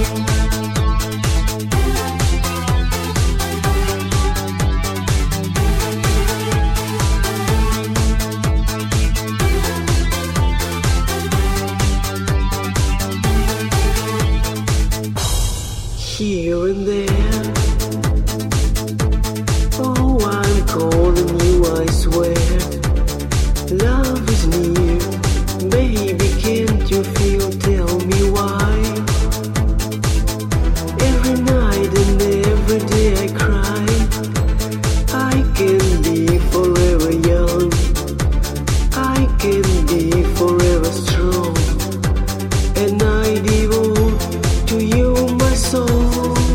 Here and there, oh, I'm calling you, I swear. Love is near, baby, can't you feel? Tell me why. Every night and every day I cry. I can be forever young, I can be forever strong, and I devote to you my soul.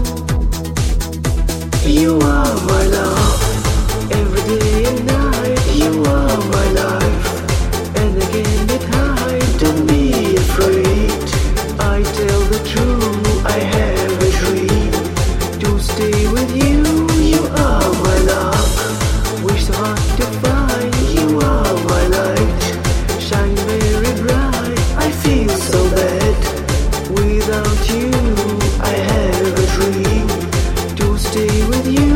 You are my love, every day and night. You are my life, and I can't get hide. Don't be afraid, I tell the truth. I have a dream to stay with you. You are my love, wish so hard to find. You are my light, shine very bright. I feel so bad without you. I have a dream to stay with you.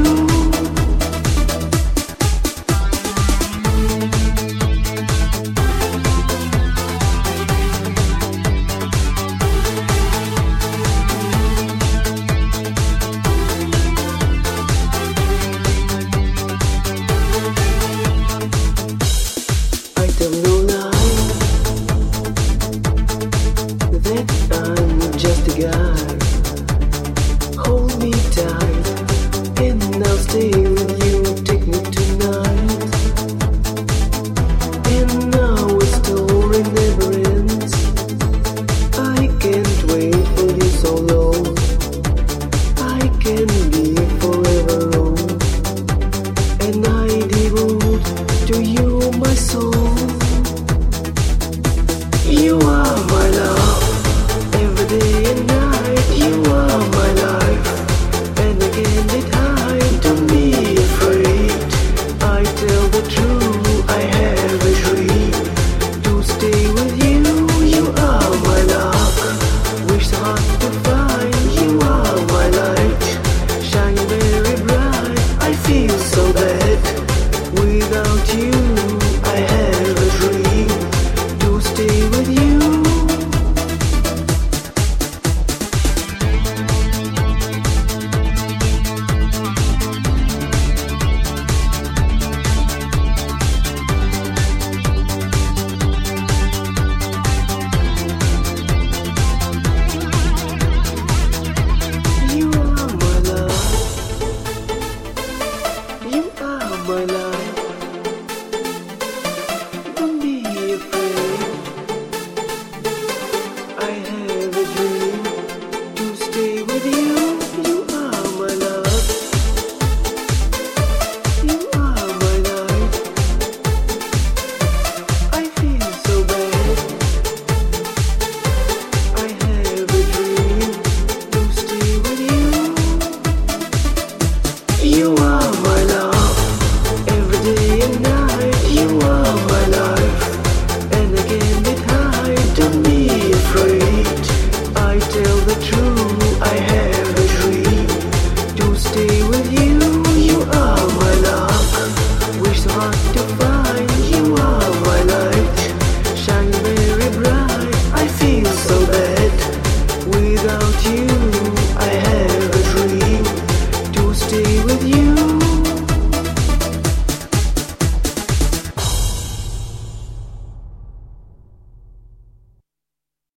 I tell no lie that I'm just a guy.